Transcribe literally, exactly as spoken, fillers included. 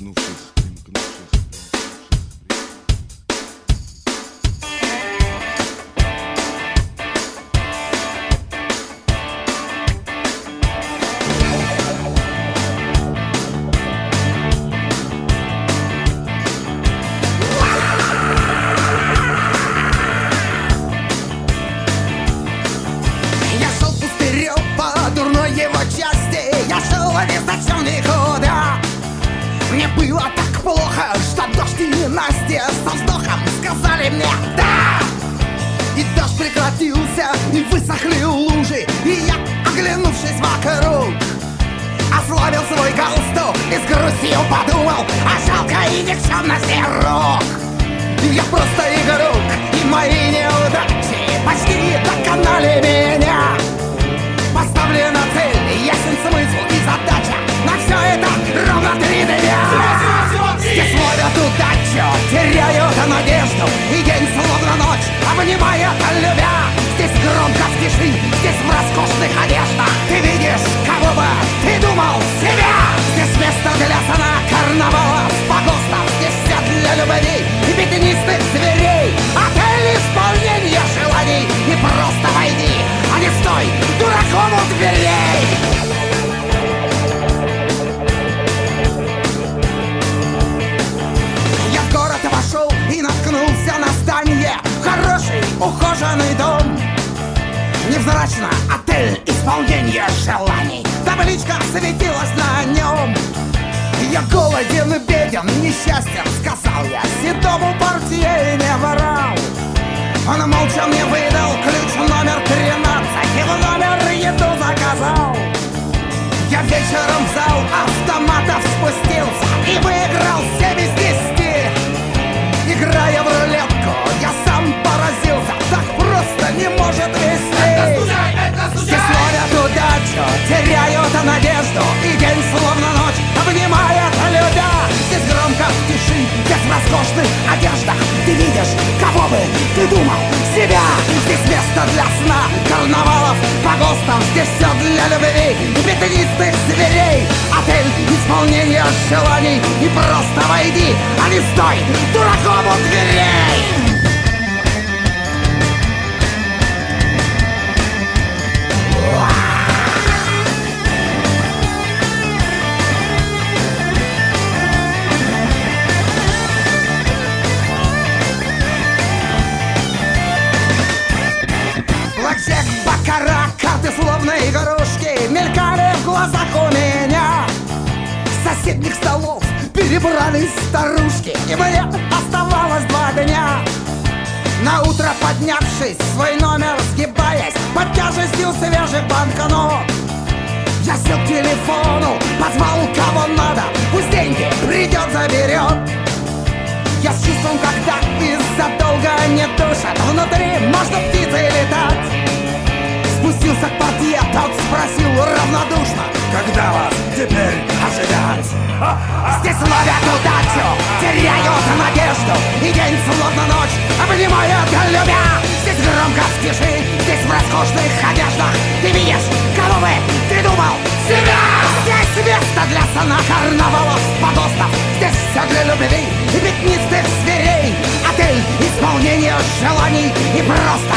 примкнувших, примкнувших, не зачем никуда. Мне было так плохо, что дождь и ненастье со вздохом сказали мне «да». И дождь прекратился, и высохли лужи, и я, оглянувшись вокруг, ослабил свой галстук и с грустью подумал о жалкой никчемности рук. Я просто игрок, и мои неудачи почти доконали меня. Поставлена цель, ясен смысл и задача. На все это ровно три дня. Здесь ловят удачу, теряют надежду, и день словно ночь обнимает любя. Здесь громко в тиши, здесь в роскошных одеждах ты видишь, кого бы ты думал, себя. Здесь место для сна, карнавалов, погостов. Здесь все для любви и пятнистых зверей. Отель исполнения желаний. И просто войди, а не стой дураком у дверей. Я в город вошел и наткнулся на здание. Хороший, ухоженный дом. Невзрачно, отель исполнения желаний. Табличка светилась на нем. Я голоден и беден, несчастен, сказал я седому портье и не ворал. Он молча мне выдал ключ номер тринадцать и в номер еду заказал. Я вечером в зал автоматов спустился и выиграл семь из десяти. Играя в рулетку, я сам поразился, так просто не может вести. Здесь ловят удачу, теряют надежду, и день словно ночь обнимает любя. Здесь громко в тиши, здесь в роскошных одеждах ты видишь, кого бы ты думал, себя. Здесь место для сна, карнавалов, погостов. Здесь все для любви и пятнистых зверей. Отель исполнения желаний. И просто войди, а не стой дураком у дверей. Блэкджек, баккара, карты словно игрушки мелькали в глазах у меня. С соседних столов перебрались старушки, и мне оставалось два дня. На утро поднявшись, свой номер сгибаясь под тяжестью свежих банкнот, я сел к телефону, позвал кого надо, пусть деньги придет, заберет. Я с чувством, когда из-за долга не душат, внутри можно птицей летать. Спустился к портье, тот спросил равнодушно: когда вас теперь ожидать? Здесь ловят удачу, теряют надежду, и день словно ночь обнимает любя. Здесь громко в тиши, здесь в роскошных одеждах ты видишь, кого бы ты думал, себя. Здесь место для сна, карнавалов, погостов. Здесь все для любви и пятнистых зверей. Отель исполнения желаний. И просто